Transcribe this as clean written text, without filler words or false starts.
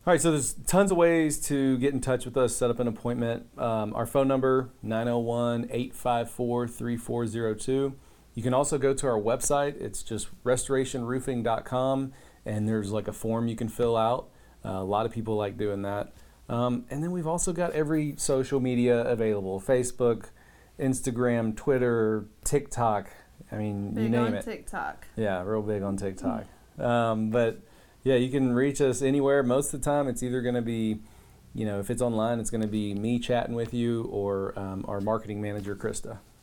All right, so there's tons of ways to get in touch with us, set up an appointment. Our phone number, 901-854-3402. You can also go to our website. It's just restorationroofing.com, and there's like a form you can fill out. A lot of people like doing that. And then we've also got every social media available: Facebook, Instagram, Twitter, TikTok. I mean, Big you name on it. TikTok. Yeah, real big on TikTok. But yeah, you can reach us anywhere. Most of the time, it's either going to be, if it's online, it's going to be me chatting with you or our marketing manager, Krista.